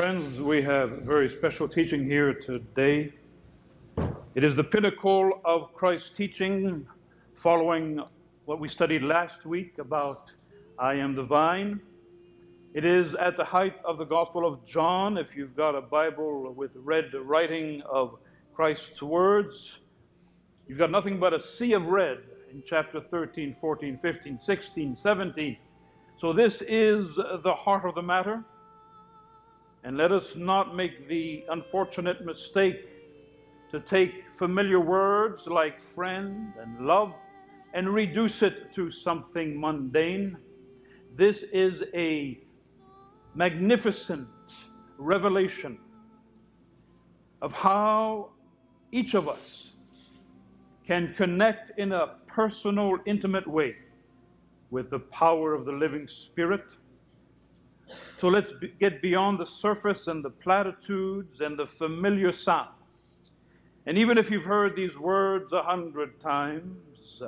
Friends, we have a very special teaching here today. It is the pinnacle of Christ's teaching, following what we studied last week about I am the vine. It is at the height of the Gospel of John. If you've got a Bible with red writing of Christ's words, you've got nothing but a sea of red in chapter 13, 14, 15, 16, 17. So this is the heart of the matter. And let us not make the unfortunate mistake to take familiar words like friend and love and reduce it to something mundane. This is a magnificent revelation of how each of us can connect in a personal, intimate way with the power of the living Spirit. So let's get beyond the surface and the platitudes and the familiar sounds. And even if you've heard these words 100 times,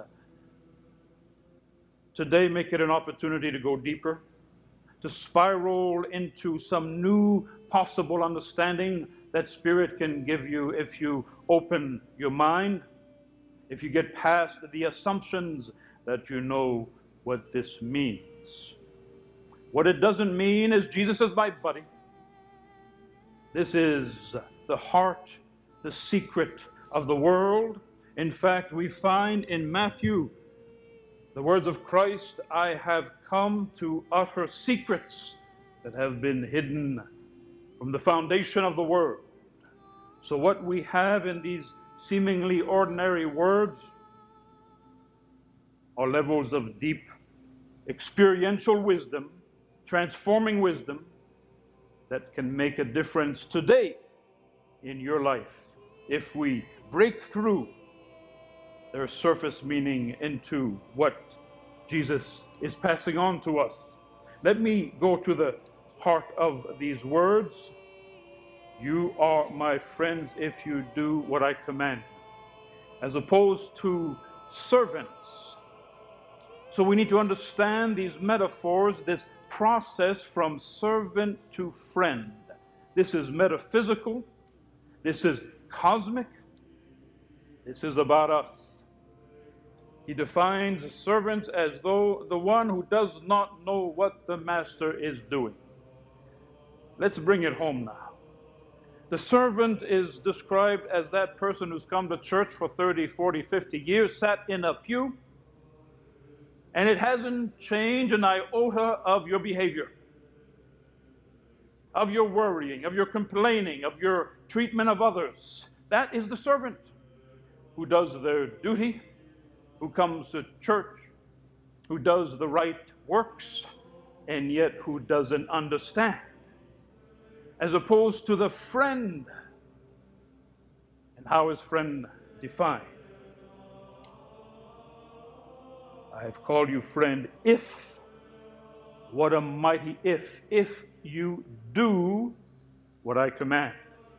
today make it an opportunity to go deeper, to spiral into some new possible understanding that Spirit can give you if you open your mind, if you get past the assumptions that you know what this means. What it doesn't mean is Jesus is my buddy. This is the heart, the secret of the world. In fact, we find in Matthew the words of Christ, I have come to utter secrets that have been hidden from the foundation of the world. So what we have in these seemingly ordinary words are levels of deep experiential wisdom, transforming wisdom that can make a difference today in your life if we break through their surface meaning into what Jesus is passing on to us. Let me go to the heart of these words. You are my friends if you do what I command, as opposed to servants. So we need to understand these metaphors, this process from servant to friend. This is metaphysical. This is cosmic. This is about us. He defines servants as though the one who does not know what the master is doing. Let's bring it home now. The servant is described as that person who's come to church for 30, 40, 50 years, sat in a pew, and it hasn't changed an iota of your behavior, of your worrying, of your complaining, of your treatment of others. That is the servant who does their duty, who comes to church, who does the right works, and yet who doesn't understand. As opposed to the friend. And how is friend defined? I have called you friend if, what a mighty if you do what I command.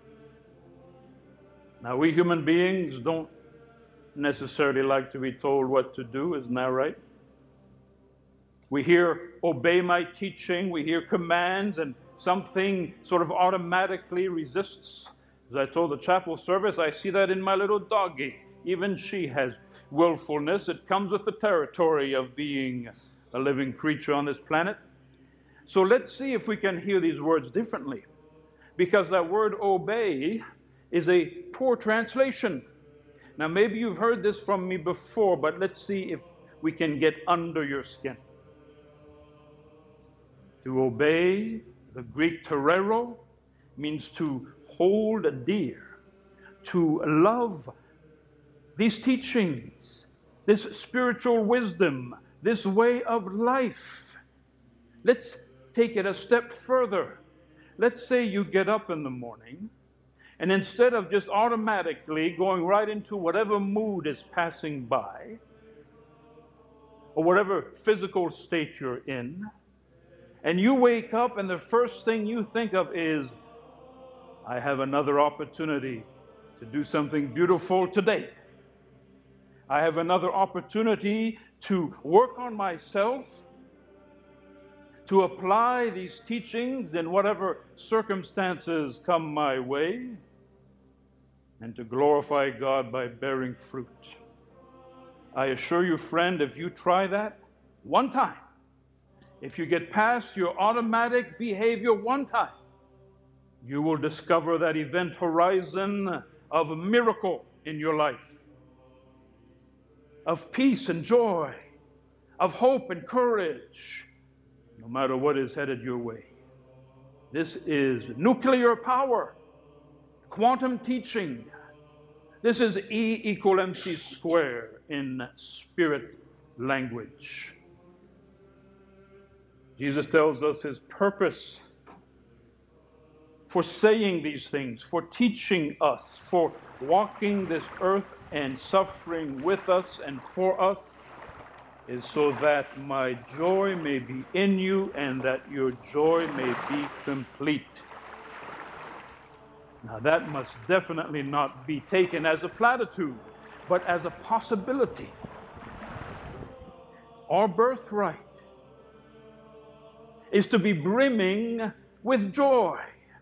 Now we human beings don't necessarily like to be told what to do, isn't that right? We hear obey my teaching, we hear commands, and something sort of automatically resists. As I told the chapel service, I see that in my little doggie. Even she has willfulness. It comes with the territory of being a living creature on this planet. So let's see if we can hear these words differently. Because that word obey is a poor translation. Now maybe you've heard this from me before, but let's see if we can get under your skin. To obey, the Greek terero, means to hold dear, to love these teachings, this spiritual wisdom, this way of life. Let's take it a step further. Let's say you get up in the morning, and instead of just automatically going right into whatever mood is passing by, or whatever physical state you're in, and you wake up and the first thing you think of is, I have another opportunity to do something beautiful today. I have another opportunity to work on myself, to apply these teachings in whatever circumstances come my way, and to glorify God by bearing fruit. I assure you, friend, if you try that one time, if you get past your automatic behavior one time, you will discover that event horizon of a miracle in your life, of peace and joy, of hope and courage, no matter what is headed your way. This is nuclear power, quantum teaching. This is E equal MC square in spirit language. Jesus tells us his purpose for saying these things, for teaching us, for walking this earth and suffering with us and for us, is so that my joy may be in you and that your joy may be complete. Now that must definitely not be taken as a platitude, but as a possibility. Our birthright is to be brimming with joy.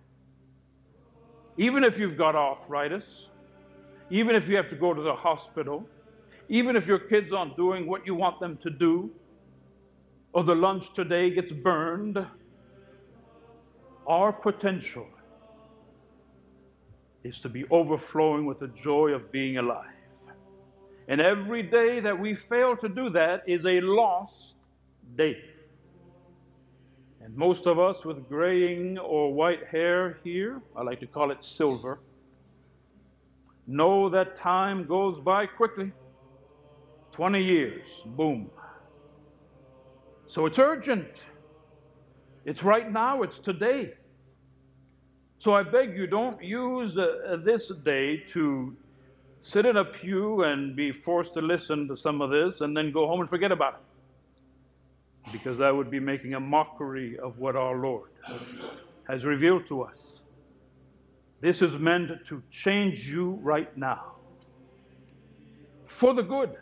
Even if you've got arthritis, even if you have to go to the hospital, even if your kids aren't doing what you want them to do, or the lunch today gets burned, our potential is to be overflowing with the joy of being alive. And every day that we fail to do that is a lost day. And most of us with graying or white hair here, I like to call it silver, know that time goes by quickly. 20 years, boom. So it's urgent. It's right now, it's today. So I beg you, don't use this day to sit in a pew and be forced to listen to some of this and then go home and forget about it. Because that would be making a mockery of what our Lord has revealed to us. This is meant to change you right now, for the good.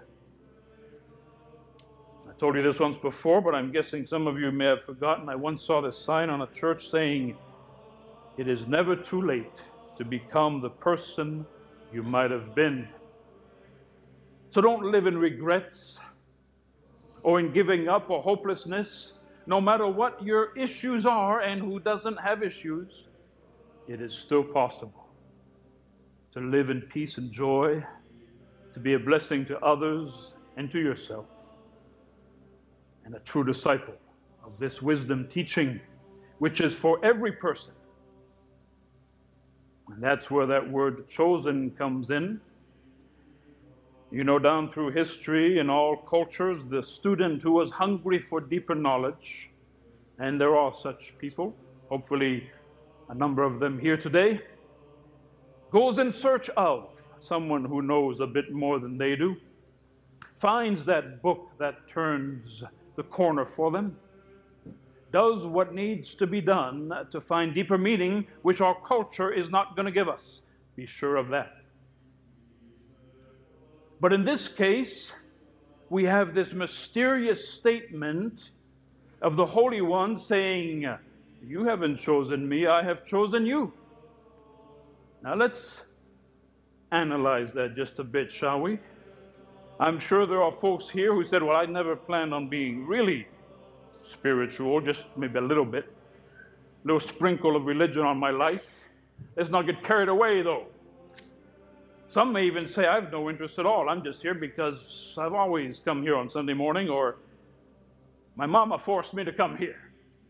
I told you this once before, but I'm guessing some of you may have forgotten. I once saw this sign on a church saying, "It is never too late to become the person you might have been." So don't live in regrets or in giving up or hopelessness. No matter what your issues are, and who doesn't have issues, it is still possible to live in peace and joy, to be a blessing to others and to yourself, and a true disciple of this wisdom teaching, which is for every person. And that's where that word chosen comes in. You know, down through history in all cultures, the student who was hungry for deeper knowledge, and there are such people, hopefully a number of them here today, goes in search of someone who knows a bit more than they do, finds that book that turns the corner for them, does what needs to be done to find deeper meaning, which our culture is not going to give us. Be sure of that. But in this case, we have this mysterious statement of the Holy One saying, "You haven't chosen me, I have chosen you." Now let's analyze that just a bit, shall we? I'm sure there are folks here who said, "Well, I never planned on being really spiritual, just maybe a little bit, a little sprinkle of religion on my life. Let's not get carried away, though." Some may even say, "I have no interest at all. I'm just here because I've always come here on Sunday morning," or "My mama forced me to come here."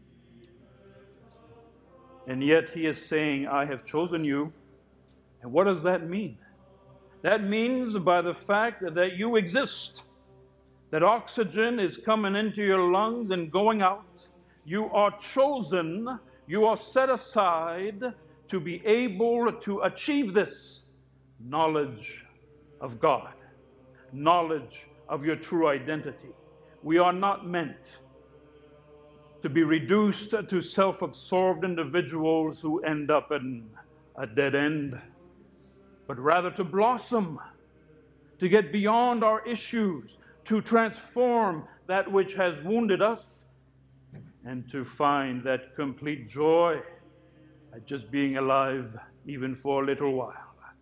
And yet he is saying, "I have chosen you." And what does that mean? That means by the fact that you exist, that oxygen is coming into your lungs and going out. You are chosen, you are set aside to be able to achieve this knowledge of God, knowledge of your true identity. We are not meant to be reduced to self-absorbed individuals who end up in a dead end, but rather to blossom, to get beyond our issues, to transform that which has wounded us, and to find that complete joy at just being alive even for a little while.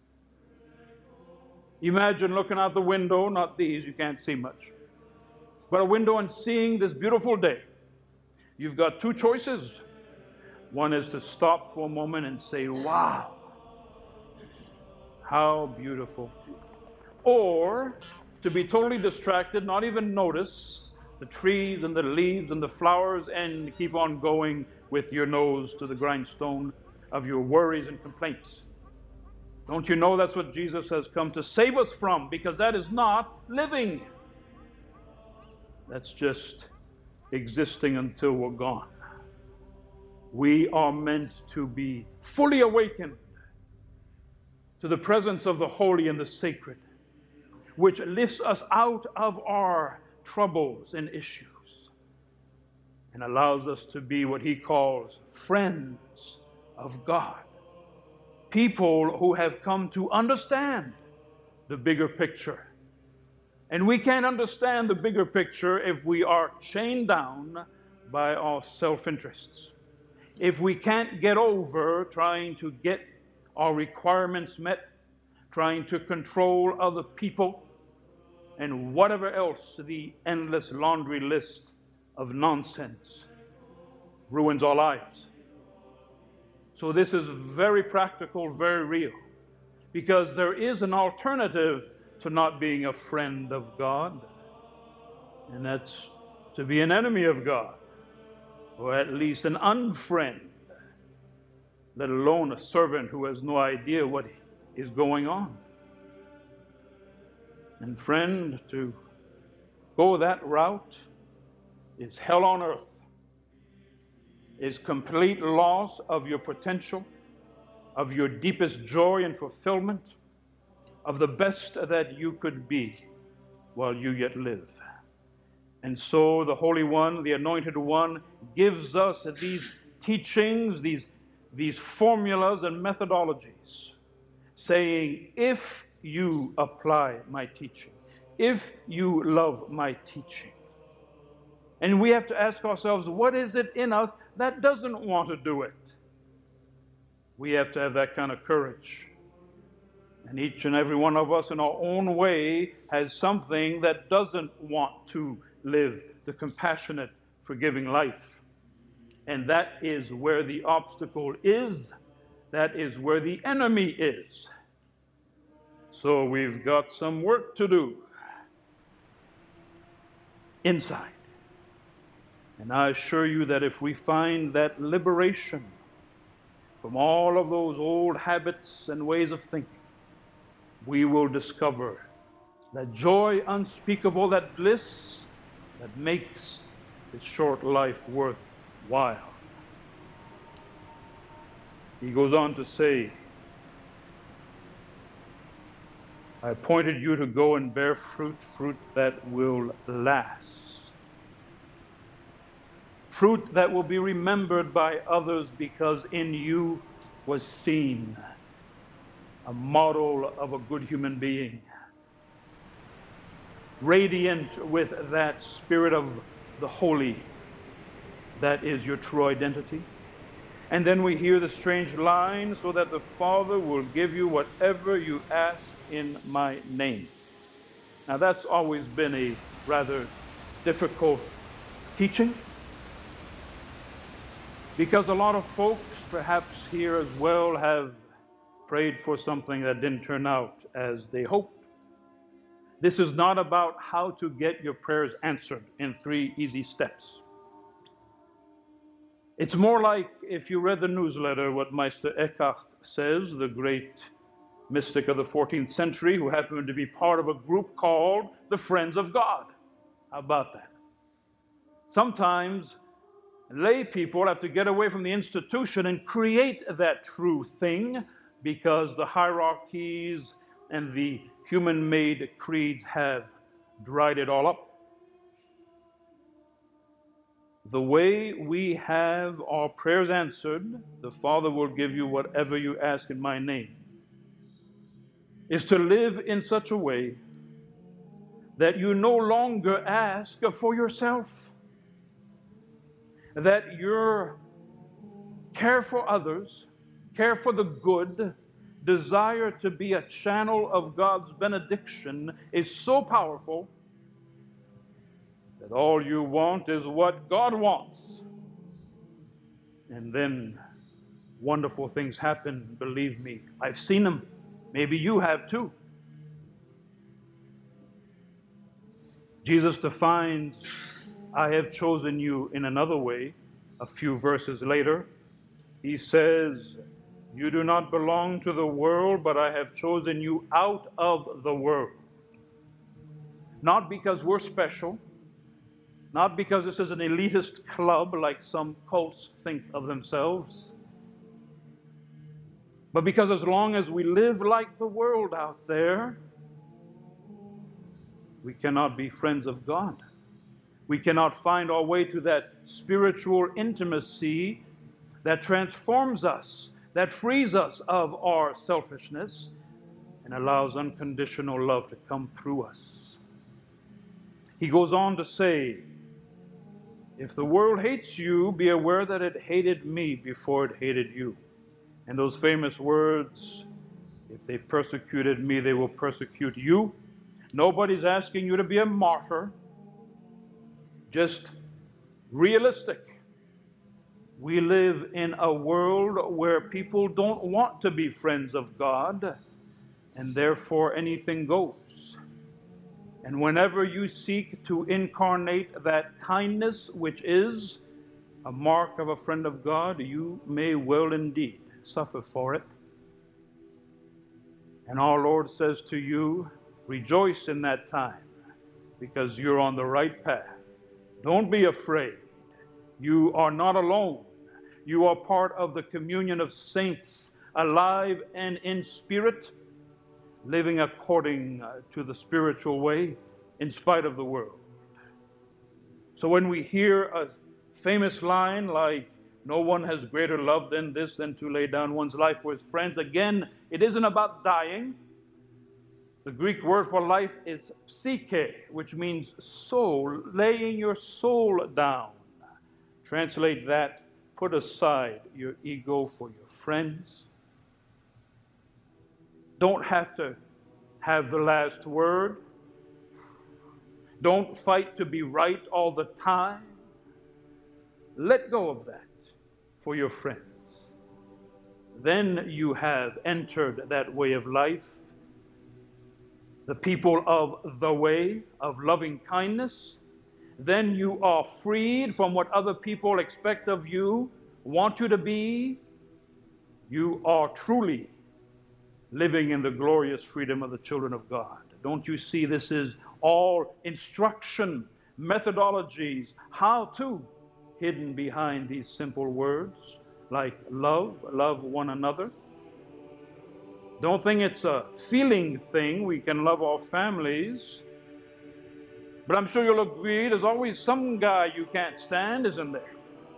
Imagine looking out the window, not these, you can't see much, but a window and seeing this beautiful day. You've got two choices. One is to stop for a moment and say, wow, how beautiful. Or to be totally distracted, not even notice the trees and the leaves and the flowers, and keep on going with your nose to the grindstone of your worries and complaints. Don't you know that's what Jesus has come to save us from? Because that is not living. That's just existing until we're gone. We are meant to be fully awakened to the presence of the holy and the sacred, which lifts us out of our troubles and issues and allows us to be what he calls friends of God. People who have come to understand the bigger picture. And we can't understand the bigger picture if we are chained down by our self-interests. If we can't get over trying to get our requirements met, trying to control other people, and whatever else the endless laundry list of nonsense ruins our lives. So this is very practical, very real, because there is an alternative to not being a friend of God, and that's to be an enemy of God, or at least an unfriend, let alone a servant who has no idea what is going on. And friend, to go that route is hell on earth, is complete loss of your potential, of your deepest joy and fulfillment, of the best that you could be while you yet live. And so the Holy One, the Anointed One, gives us these teachings, these formulas and methodologies, saying, if you apply my teaching, if you love my teaching. And we have to ask ourselves, what is it in us that doesn't want to do it? We have to have that kind of courage. And each and every one of us in our own way has something that doesn't want to live the compassionate, forgiving life. And that is where the obstacle is. That is where the enemy is. So we've got some work to do inside. And I assure you that if we find that liberation from all of those old habits and ways of thinking, we will discover that joy unspeakable, that bliss that makes this short life worthwhile. He goes on to say, I appointed you to go and bear fruit, fruit that will last. Fruit that will be remembered by others because in you was seen a model of a good human being, radiant with that spirit of the holy that is your true identity. And then we hear the strange line, so that the Father will give you whatever you ask in my name. Now that's always been a rather difficult teaching, because a lot of folks, perhaps here as well, have prayed for something that didn't turn out as they hoped. This is not about how to get your prayers answered in 3 easy steps. It's more like, if you read the newsletter, what Meister Eckhart says, the great mystic of the 14th century, who happened to be part of a group called the Friends of God. How about that? Sometimes lay people have to get away from the institution and create that true thing, because the hierarchies and the human-made creeds have dried it all up. The way we have our prayers answered, the Father will give you whatever you ask in my name, is to live in such a way that you no longer ask for yourself, that your care for others, care for the good, desire to be a channel of God's benediction is so powerful that all you want is what God wants. And then wonderful things happen, believe me. I've seen them. Maybe you have too. Jesus defines, I have chosen you in another way. A few verses later, he says, you do not belong to the world, but I have chosen you out of the world. Not because we're special, not because this is an elitist club like some cults think of themselves, but because as long as we live like the world out there, we cannot be friends of God. We cannot find our way to that spiritual intimacy that transforms us, that frees us of our selfishness and allows unconditional love to come through us. He goes on to say, if the world hates you, be aware that it hated me before it hated you. And those famous words, if they persecuted me, they will persecute you. Nobody's asking you to be a martyr, just realistic. We live in a world where people don't want to be friends of God, and therefore anything goes. And whenever you seek to incarnate that kindness, which is a mark of a friend of God, you may well indeed suffer for it. And our Lord says to you, rejoice in that time, because you're on the right path. Don't be afraid. You are not alone. You are part of the communion of saints, alive and in spirit, living according to the spiritual way, in spite of the world. So when we hear a famous line like, no one has greater love than this, than to lay down one's life for his friends, again, it isn't about dying. The Greek word for life is psyche, which means soul, laying your soul down. Translate that, put aside your ego for your friends. Don't have to have the last word. Don't fight to be right all the time. Let go of that for your friends. Then you have entered that way of life, the people of the way of loving kindness. Then you are freed from what other people expect of you, want you to be. You are truly living in the glorious freedom of the children of God. Don't you see this is all instruction, methodologies, how to, hidden behind these simple words like love one another. Don't think it's a feeling thing. We can love our families. But I'm sure you'll agree there's always some guy you can't stand, isn't there?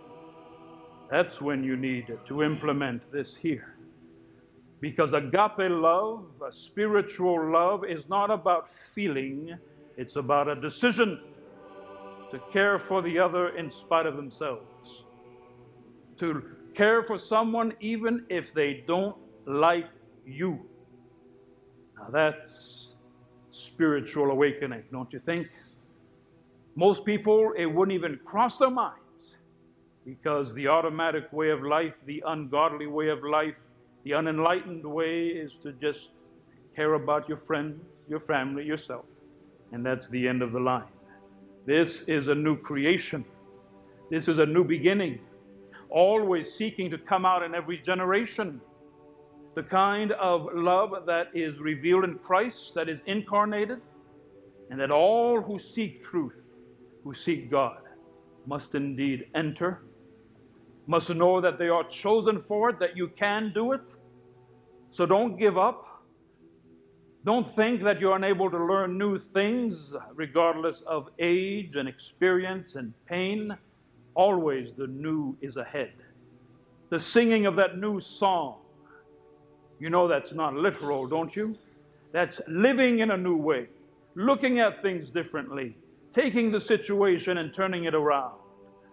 That's when you need to implement this here. Because agape love, a spiritual love, is not about feeling. It's about a decision to care for the other in spite of themselves. To care for someone even if they don't like you. Now that's spiritual awakening, don't you think? Most people, it wouldn't even cross their minds, because the automatic way of life, the ungodly way of life, the unenlightened way is to just care about your friends, your family, yourself. And that's the end of the line. This is a new creation. This is a new beginning. Always seeking to come out in every generation. The kind of love that is revealed in Christ, that is incarnated, and that all who seek truth, who seek God, must indeed enter, must know that they are chosen for it, that you can do it. So don't give up. Don't think that you're unable to learn new things, regardless of age and experience and pain. Always the new is ahead. The singing of that new song, you know that's not literal, don't you? That's living in a new way, looking at things differently, taking the situation and turning it around.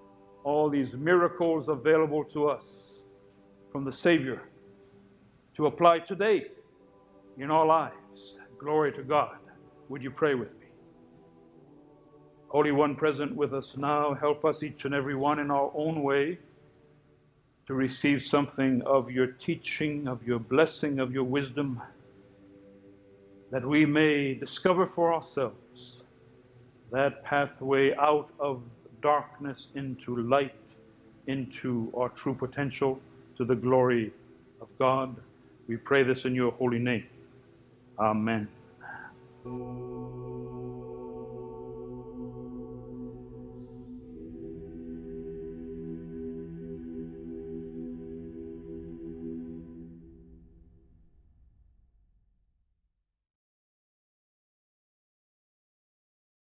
all these miracles available to us from the Savior to apply today in our lives. Glory to God. Would you pray with me? Holy One present with us now, help us each and every one in our own way to receive something of your teaching, of your blessing, of your wisdom, that we may discover for ourselves that pathway out of darkness into light, into our true potential, to the glory of God. We pray this in your holy name. Amen.